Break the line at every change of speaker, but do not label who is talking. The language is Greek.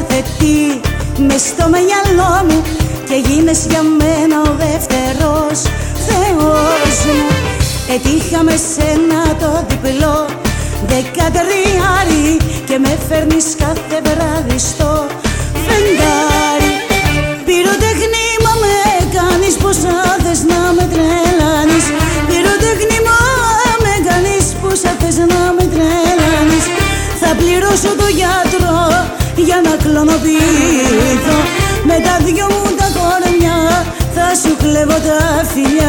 κάθε τι μες στο μυαλό μου και γίνες για μένα ο δεύτερος Θεός μου. Έτυχα με σένα το διπλό δεκατριάρι και με φέρνεις κάθε βράδυ στο φεγγάρι. Πυροτεχνήμα με κάνεις, πόσα θες να με τρελάνεις. Πυροτεχνήμα με κάνεις, πόσα θες να με τρελάνεις. Θα πληρώσω το γιατρό για να κλωνοποιηθώ. Με τα δυο μου τα κορμιά θα σου κλέβω τα φιλιά.